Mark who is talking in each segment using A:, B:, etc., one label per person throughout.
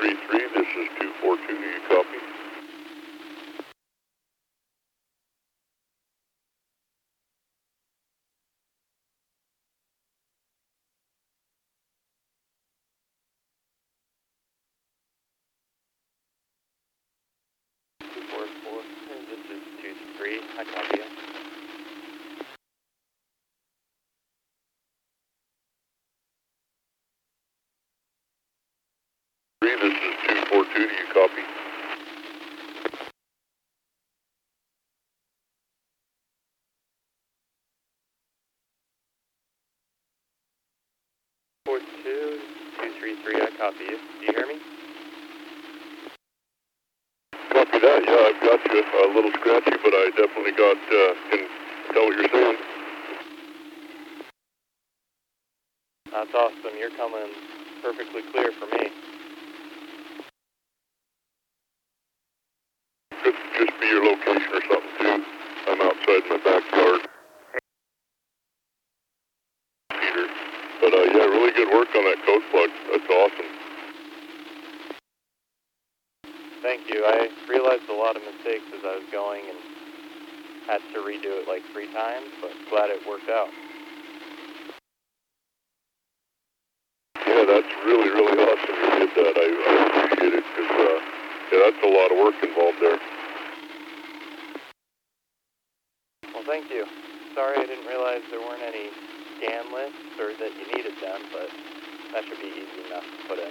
A: 233, this is 242, do you copy?
B: This is 2-3. I copy you.
A: This is 242, do you copy?
B: Two, 233. I copy you. Do you hear me?
A: Copy that, yeah, I've got you. A little scratchy, but I definitely can tell what you're saying.
B: That's awesome. You're coming perfectly clear for me.
A: Could just be your location or something, too. I'm outside my backyard. Peter. But, yeah, really good work on that code plug. That's awesome.
B: Thank you. I realized a lot of mistakes as I was going and had to redo it like 3 times, but glad it worked out.
A: Yeah, that's really, really awesome you did that. I appreciate it because, yeah, that's a lot of work involved there.
B: Well, thank you. Sorry I didn't realize there weren't any scan lists or that you needed them, but that should be easy enough to put in.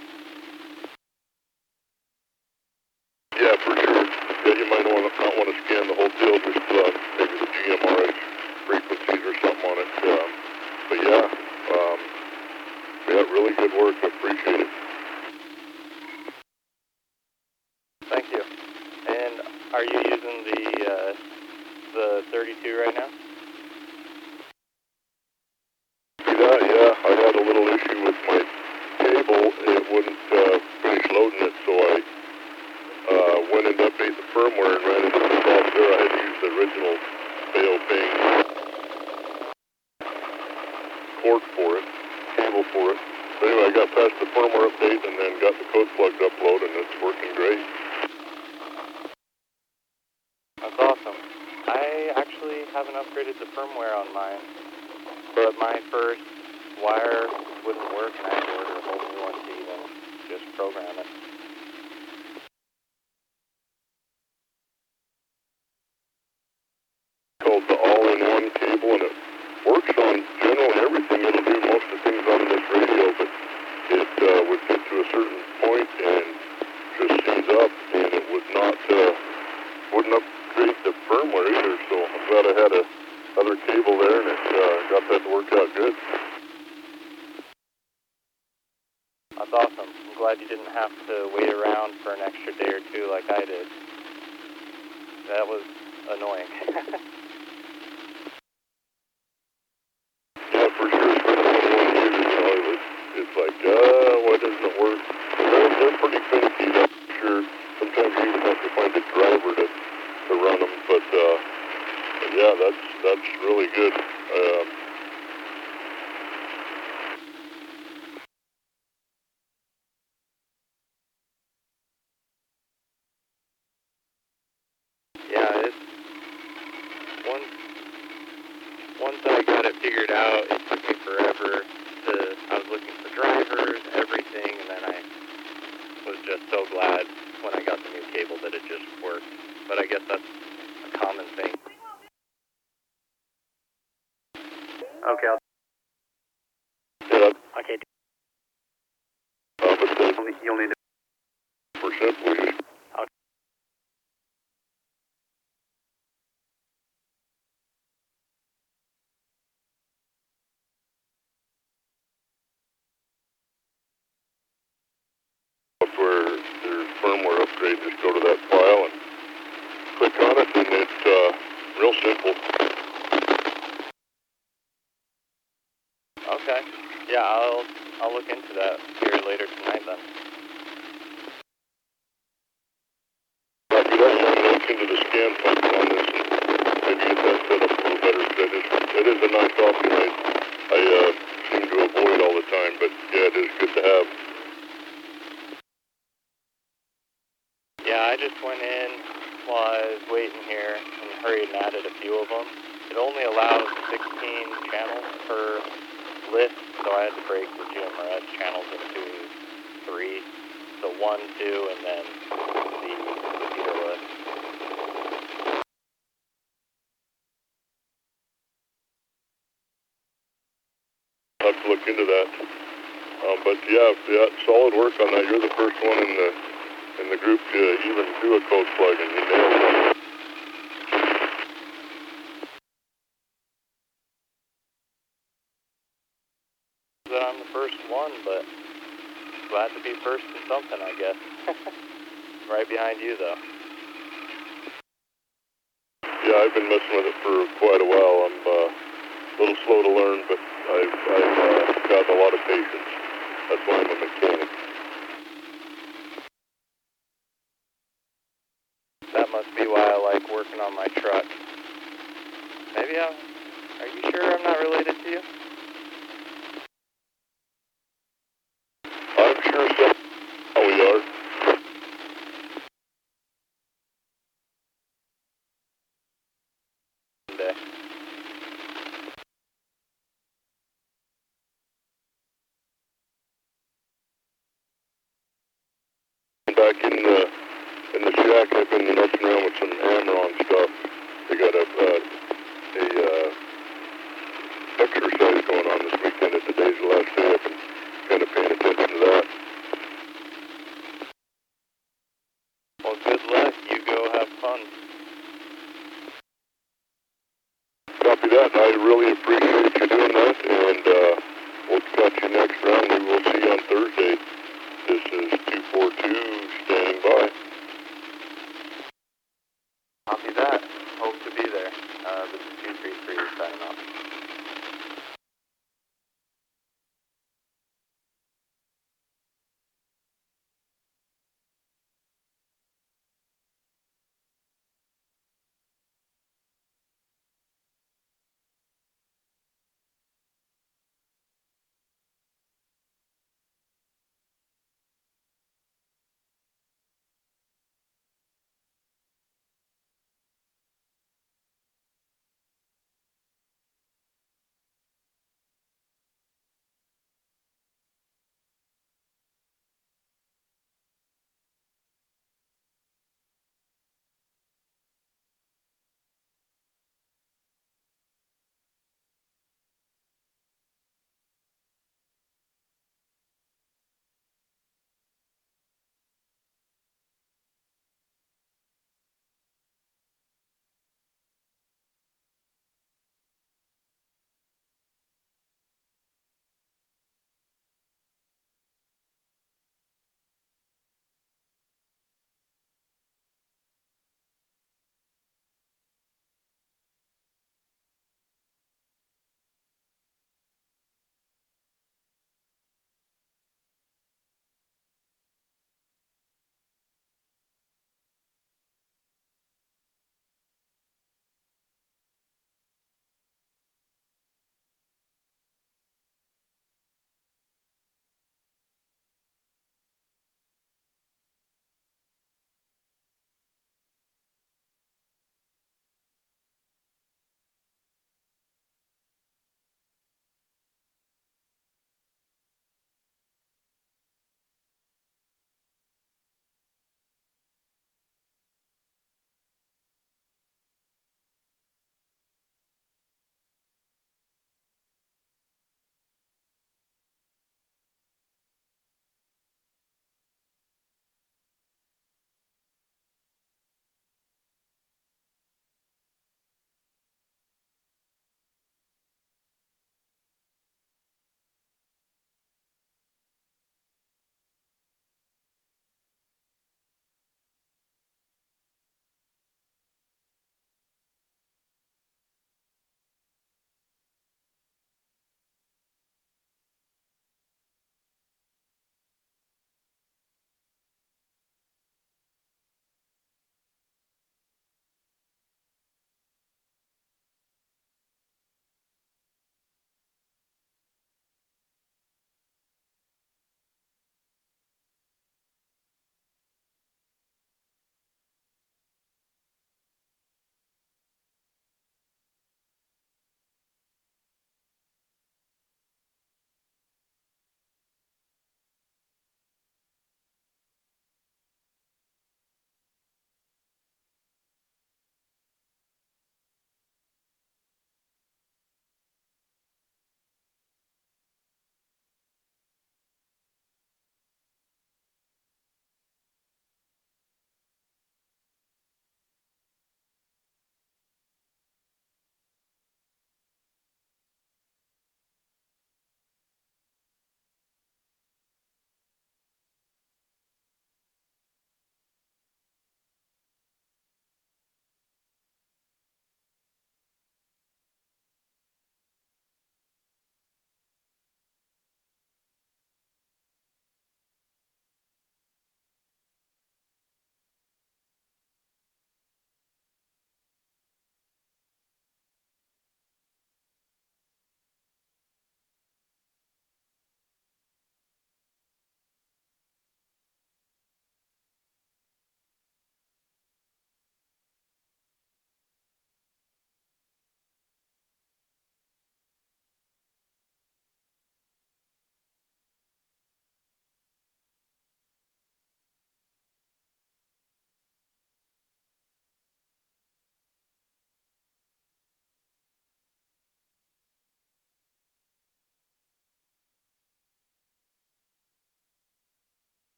A: Yeah, for sure. Yeah, you might not want to scan the whole deal, just maybe the GMRS frequencies or something on it. But yeah, yeah, really good work. I appreciate it.
B: Thank you. And are you using the 32 right now?
A: Yeah, I had a little issue with my cable. It wouldn't finish loading it, so I went and updated the firmware and ran into some problems there. I had to use the original Baoping cord for it, cable for it. But anyway, I got past the firmware update and then got the code plugged upload, and it's working great.
B: That's awesome. I actually haven't upgraded the firmware on mine, but my first wire wouldn't work and I had to order a whole new one to even just program it.
A: Called the all-in-one cable, and it works on generally everything. It'll do most of the things on this radio, but it would get to a certain point and just seize up, and it would not wouldn't upgrade the firmware either. So I'm glad I had other cable there, and it got that to work out good.
B: That's awesome. I'm glad you didn't have to wait around for an extra day or two like I did. That was annoying.
A: Yeah, for sure. Especially when one user, it's like, why doesn't it work? They're pretty finicky, that's for sure. Sometimes you even have to find a driver to run them, but yeah, that's really good.
B: Yeah, it's once I got it figured out, it took me forever. I was looking for drivers, everything, and then I was just so glad when I got the new cable that it just worked. But I guess that's a common thing. Okay.
A: Yeah,
B: Okay.
A: but then
B: You'll need to.
A: for simply software, there's firmware upgrade, just go to that file and click on it, and it's real simple.
B: Okay. Yeah, I'll look into that here later tonight then.
A: Copy that. I'm going to look into the scan function on this and maybe get that set up a little better. It is a nice option I seem to avoid all the time, but yeah, it is good to have.
B: I just went in while I was waiting here and hurried and added a few of them. It only allows 16 channels per list, so I had to break the GMRS channels into 3. So 1, 2, and then the repeater list.
A: I'll have to look into that. But yeah, solid work on that. You're the first one in the group to even do a code plug, and you nailed it.
B: I'm the first one, but glad to be first in something, I guess. Right behind you, though.
A: Yeah, I've been messing with it for quite a while. I'm a little slow to learn, but I've got a lot of patience. That's why I'm a mechanic.
B: That must be why I like working on my truck. Maybe are you sure I'm not related to you?
A: I'm sure somehow we are.
B: Someday.
A: Back in the shack, I've been messing around with some Amron stuff. They got a exercise going on this weekend. It's today's the last day. I've been kind of paying attention to that.
B: Well, good luck. You go have fun.
A: Copy that. I really appreciate you doing that, and we'll catch you next round. We will see you on Thursday. This is